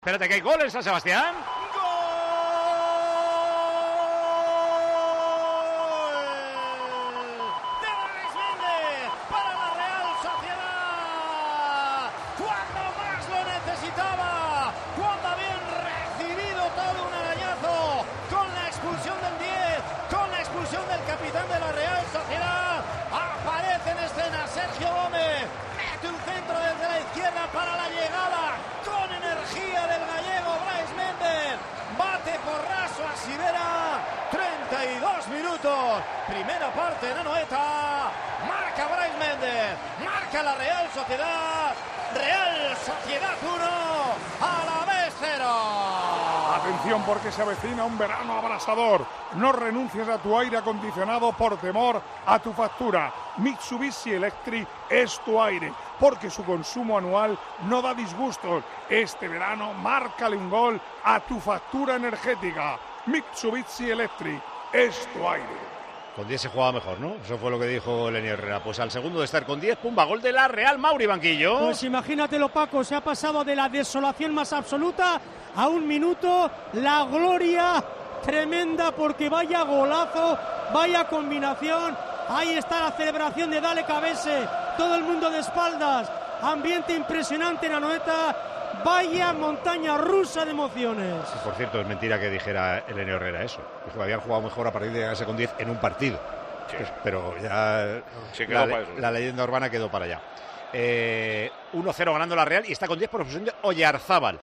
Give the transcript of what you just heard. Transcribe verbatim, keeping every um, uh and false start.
Espérate que hay gol en San Sebastián. Del capitán de la Real Sociedad, aparece en escena Sergio Gómez, mete un centro desde la izquierda para la llegada con energía del gallego Brais Méndez, bate por raso a Sivera. Treinta y dos minutos, primera parte en Anoeta, marca Brais Méndez, marca la Real Sociedad. Real Sociedad uno, Alavés cero. Atención, porque se avecina un verano abrasador. No renuncies a tu aire acondicionado por temor a tu factura. Mitsubishi Electric es tu aire, porque su consumo anual no da disgustos. Este verano, márcale un gol a tu factura energética. Mitsubishi Electric es tu aire. Con diez se jugaba mejor, ¿no? Eso fue lo que dijo Lenny Herrera. Pues al segundo de estar con diez, pumba, gol de la Real. Mauri, banquillo. Pues imagínatelo, Paco, se ha pasado de la desolación más absoluta a un minuto, la gloria tremenda, porque vaya golazo, vaya combinación. Ahí está la celebración de Dale Cabese, todo el mundo de espaldas, ambiente impresionante en Anoeta. Vaya montaña rusa de emociones. Por cierto, es mentira que dijera Elenio Herrera eso. Dijo que habían jugado mejor a partir de llegarse con diez en un partido. Sí. Pues, pero ya la, la leyenda urbana quedó para allá. Eh, uno cero ganando la Real y está con diez por posesión de Oyarzábal.